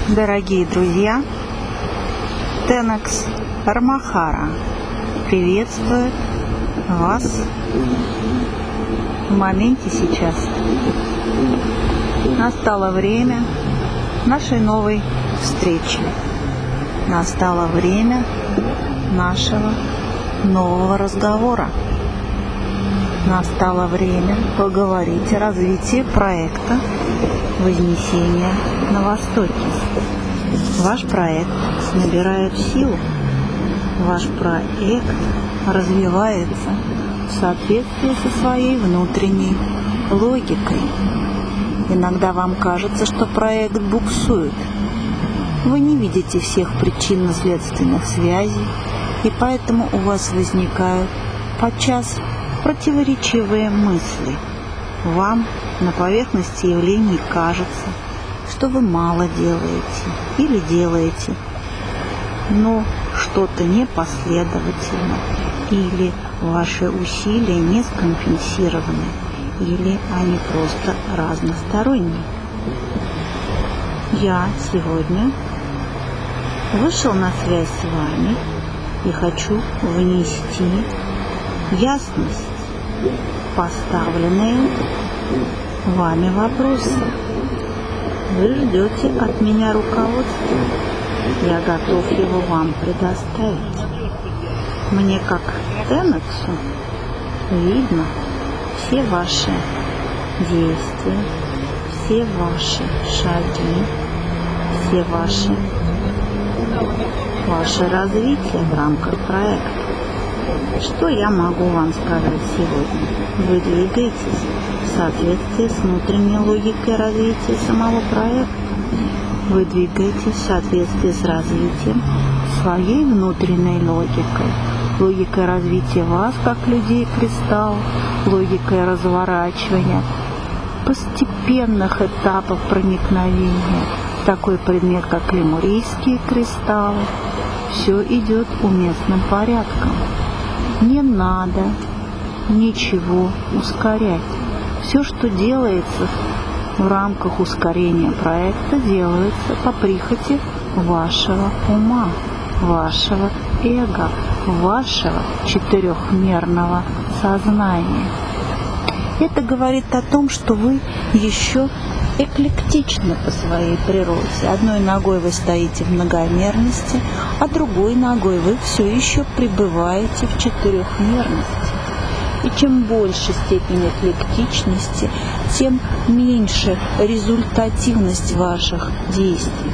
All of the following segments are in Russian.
Дорогие друзья, Tenax Armahara приветствует вас в моменте сейчас. Настало время нашей новой встречи. Настало время нашего нового разговора. Настало время поговорить о развитии проекта Вознесения на Востоке. Ваш проект набирает силу. Ваш проект развивается в соответствии со своей внутренней логикой. Иногда вам кажется, что проект буксует. Вы не видите всех причинно-следственных связей, и поэтому у вас возникают подчас противоречивые мысли. Вам на поверхности явлений кажется, что вы мало делаете или делаете, но что-то непоследовательно, или ваши усилия не скомпенсированы, или они просто разносторонние. Я сегодня вышел на связь с вами и хочу внести ясность в поставленные вами вопросы. Вы ждете от меня руководства. Я готов его вам предоставить. Мне как Тенаксу видно все ваши действия, все ваши шаги, все ваше развитие в рамках проекта. Что я могу вам сказать сегодня? Вы двигаетесь в соответствии с внутренней логикой развития самого проекта. Вы двигаетесь в соответствии с развитием своей внутренней логикой. Логикой развития вас, как людей-кристаллов, логикой разворачивания постепенных этапов проникновения в такой предмет, как лемурийские кристаллы. Все идет уместным порядком. Не надо ничего ускорять. Все, что делается в рамках ускорения проекта, делается по прихоти вашего ума, вашего эго, вашего четырехмерного сознания. Это говорит о том, что вы еще эклектичны по своей природе. Одной ногой вы стоите в многомерности, а другой ногой вы все еще пребываете в четырехмерности. И чем больше степень эклектичности, тем меньше результативность ваших действий.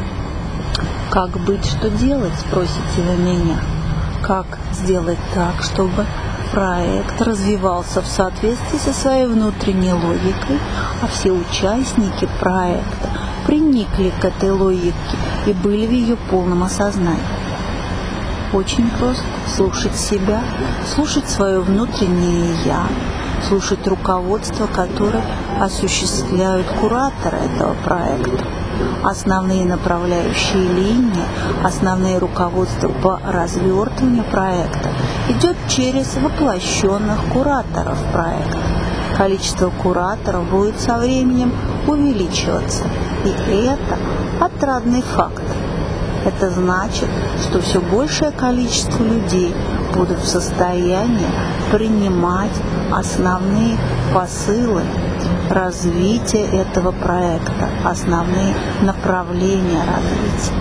Как быть, что делать, спросите вы меня? Как сделать так, чтобы проект развивался в соответствии со своей внутренней логикой, а все участники проекта приникли к этой логике и были в ее полном осознании? Очень просто слушать себя, слушать свое внутреннее «я», слушать руководство, которое осуществляют кураторы этого проекта. Основные направляющие линии, основные руководства по развертыванию проекта идет через воплощенных кураторов проекта. Количество кураторов будет со временем увеличиваться, и это отрадный факт. Это значит, что все большее количество людей будут в состоянии принимать основные посылы развития этого проекта, основные направления развития.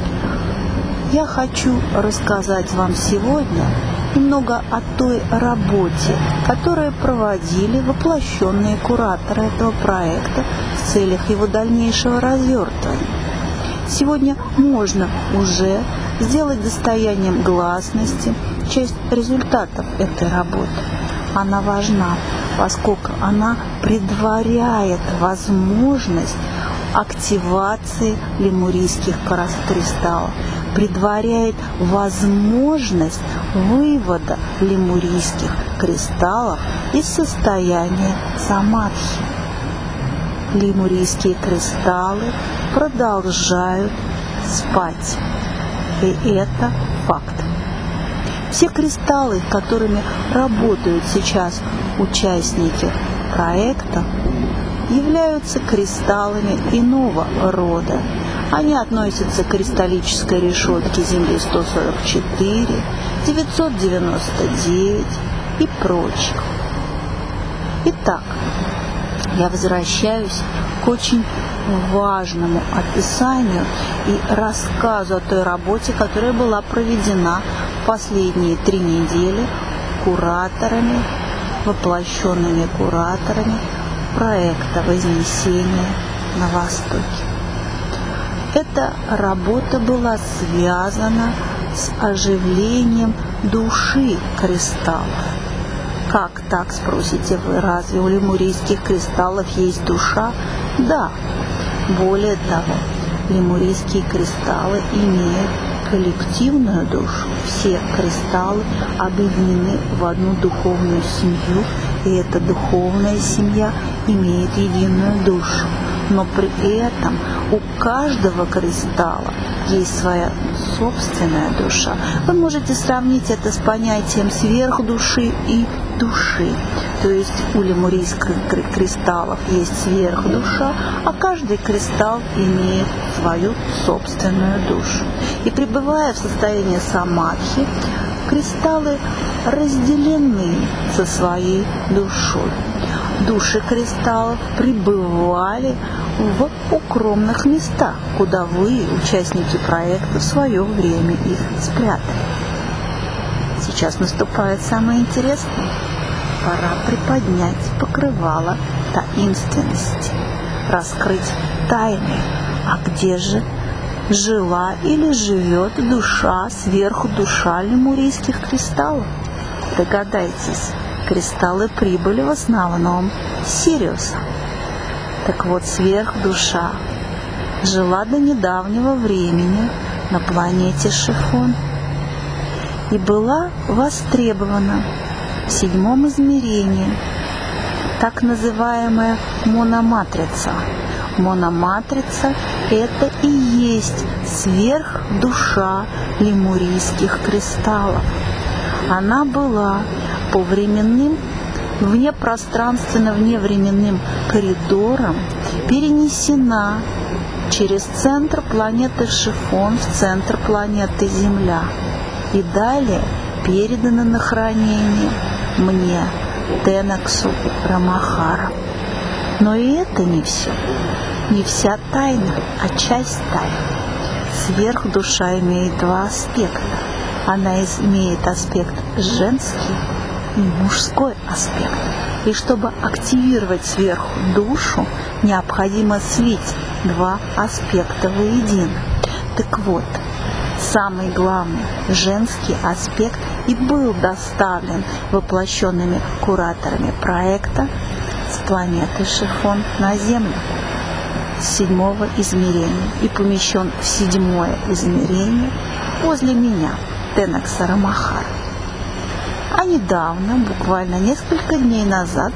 Я хочу рассказать вам сегодня немного о той работе, которую проводили воплощенные кураторы этого проекта в целях его дальнейшего развертывания. Сегодня можно уже сделать достоянием гласности часть результатов этой работы. Она важна, поскольку она предваряет возможность активации лемурийских кристаллов, предваряет возможность вывода лемурийских кристаллов из состояния самадхи. Лемурийские кристаллы продолжают спать. И это факт. Все кристаллы, которыми работают сейчас участники проекта, являются кристаллами иного рода. Они относятся к кристаллической решетке Земли 144, 999 и прочих. Итак, я возвращаюсь к очень важному описанию и рассказу о той работе, которая была проведена последние 3 недели кураторами, воплощенными кураторами проекта Вознесения на Востоке. Эта работа была связана с оживлением души кристаллов. Как так, спросите вы, разве у лемурийских кристаллов есть душа? Да. Более того, лемурийские кристаллы имеют коллективную душу. Все кристаллы объединены в одну духовную семью, и эта духовная семья имеет единую душу. Но при этом у каждого кристалла есть своя собственная душа. Вы можете сравнить это с понятием сверхдуши и души. То есть у лемурийских кристаллов есть сверхдуша, а каждый кристалл имеет свою собственную душу. И пребывая в состоянии самадхи, кристаллы разделены со своей душой. Души кристаллов пребывали в укромных местах, куда вы, участники проекта, в свое время их спрятали. Сейчас наступает самое интересное. Пора приподнять покрывало таинственности, раскрыть тайны. А где же жила или живет душа, сверхдуша лемурийских кристаллов? Догадайтесь, кристаллы прибыли в основном с Сириуса. Так вот, сверхдуша жила до недавнего времени на планете Шифон и была востребована в 7-м измерении, так называемая мономатрица. Мономатрица – это и есть сверхдуша лемурийских кристаллов. Она была по временным, внепространственно-вневременным коридорам перенесена через центр планеты Шифон в центр планеты Земля и далее передана на хранение мне, Тенаксу Рамахара. Но и это не все, не вся тайна, а часть тайны. Сверхдуша имеет 2 аспекта. Она имеет аспект женский и мужской аспект. И чтобы активировать сверхдушу, необходимо слить 2 аспекта воедино. Так вот, самый главный женский аспект и был доставлен воплощенными кураторами проекта с планеты Шифон на Землю с 7-го измерения и помещен в 7-е измерение возле меня, Тенакса Рамахара. А недавно, буквально несколько дней назад,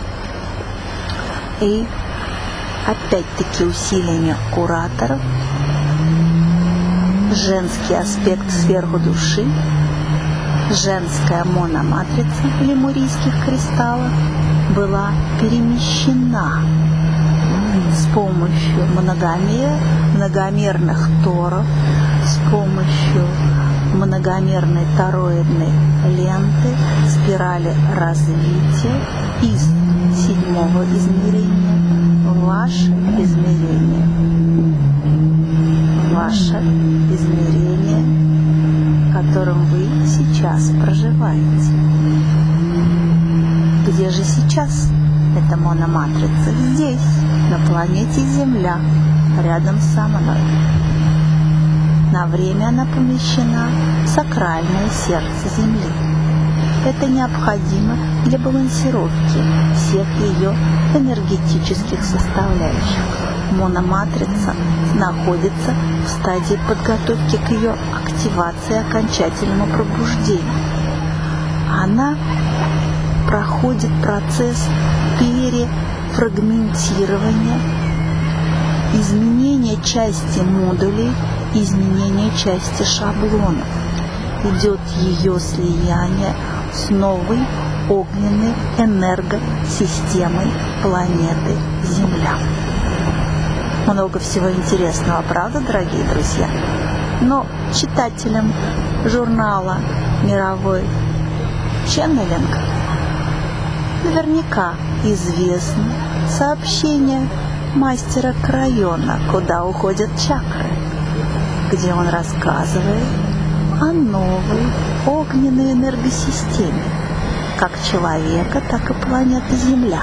и опять-таки усилиями кураторов, женский аспект сверхдуши, женская мономатрица лемурийских кристаллов была перемещена с помощью многомерных торов, с помощью многомерной тороидной ленты, спирали развития из 7-го измерения в ваше измерение. Ваше измерение, в котором вы сейчас проживаете. Где же сейчас эта мономатрица? Здесь, на планете Земля, рядом со мной. На время она помещена в сакральное сердце Земли. Это необходимо для балансировки всех ее энергетических составляющих. Мономатрица находится в стадии подготовки к ее активации и окончательному пробуждению. Она проходит процесс перефрагментирования, изменения части модулей, изменения части шаблонов. Идет ее слияние с новой огненной энергосистемой планеты Земля. Много всего интересного, правда, дорогие друзья? Но читателям журнала «Мировой ченнелинг» наверняка известно сообщение мастера Крайона «Куда уходят чакры», где он рассказывает о новой огненной энергосистеме, как человека, так и планеты Земля.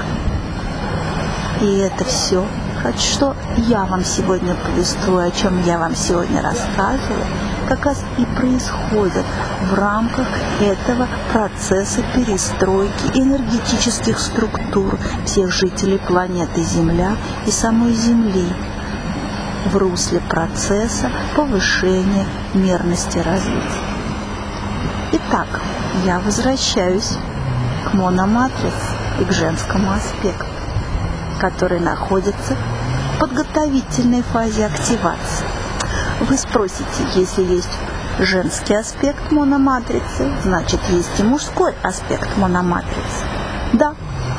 И это все, что я вам сегодня повествую, о чем я вам сегодня рассказываю, как раз и происходит в рамках этого процесса перестройки энергетических структур всех жителей планеты Земля и самой Земли в русле процесса повышения мерности развития. Итак, я возвращаюсь к мономатрице и к женскому аспекту, который находится в подготовительной фазе активации. Вы спросите, если есть женский аспект мономатрицы, значит есть и мужской аспект мономатрицы. Да,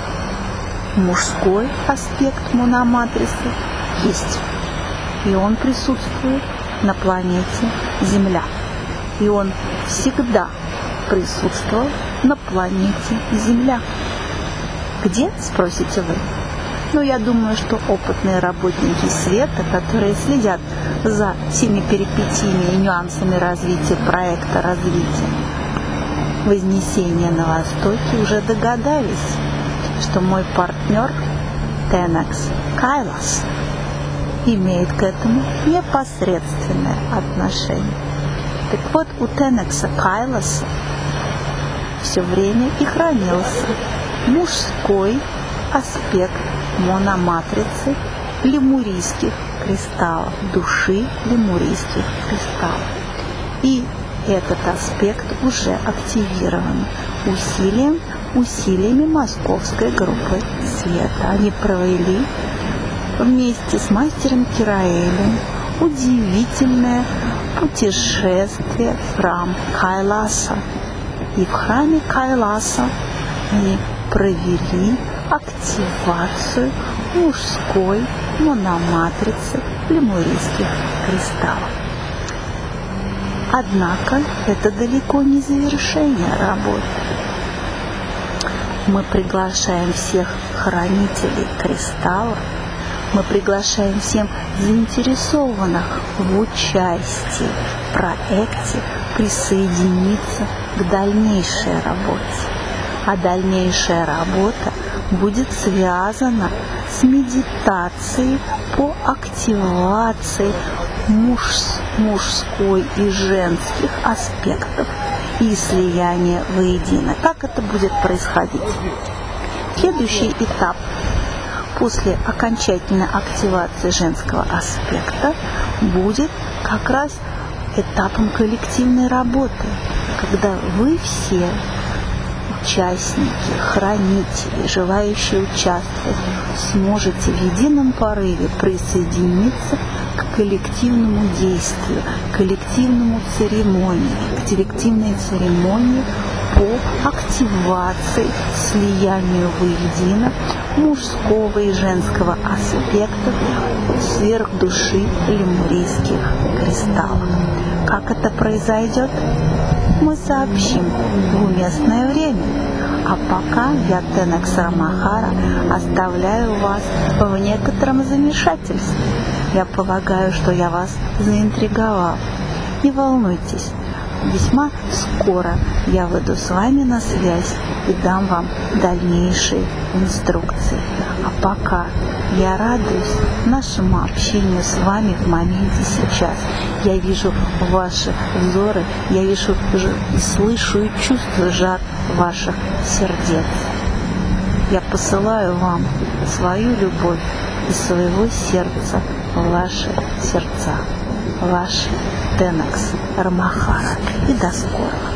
мужской аспект мономатрицы есть. И он присутствует на планете Земля. И он всегда присутствовал на планете Земля. Где, спросите вы? Ну, я думаю, что опытные работники света, которые следят за всеми перипетиями и нюансами развития проекта развития Вознесения на Востоке, уже догадались, что мой партнер Тенекс Кайлас имеет к этому непосредственное отношение. Так вот, у Тенекса Кайласа все время и хранился мужской аспект мономатрицы лемурийских кристаллов, души лемурийских кристаллов. И этот аспект уже активирован усилиями московской группы света. Они провели вместе с мастером Кираэлем удивительное путешествие в храм Кайласа. И в храме Кайласа они провели активацию мужской мономатрицы лемурийских кристаллов. Однако это далеко не завершение работы. Мы приглашаем всех хранителей кристаллов, мы приглашаем всем заинтересованных в участии в проекте присоединиться к дальнейшей работе. А дальнейшая работа будет связана с медитацией по активации мужской и женских аспектов и слияния воедино. Как это будет происходить? Следующий этап после окончательной активации женского аспекта будет как раз этапом коллективной работы, когда вы все участники, хранители, желающие участвовать, сможете в едином порыве присоединиться к коллективному действию, к коллективной церемонии по активации, слиянию воедино мужского и женского аспектов сверхдуши лемурийских кристаллов. Как это произойдет? Мы сообщим в уместное время. А пока я, Тенекс Рамахара, оставляю вас в некотором замешательстве. Я полагаю, что я вас заинтриговал. Не волнуйтесь, весьма скоро я выйду с вами на связь и дам вам дальнейшие инструкции. А пока я радуюсь нашему общению с вами в моменте сейчас. Я вижу ваши взоры, я вижу и слышу и чувствую жар ваших сердец. Я посылаю вам свою любовь из своего сердца в ваши сердца. Ваш Тенекс Рамахара. И до скорого.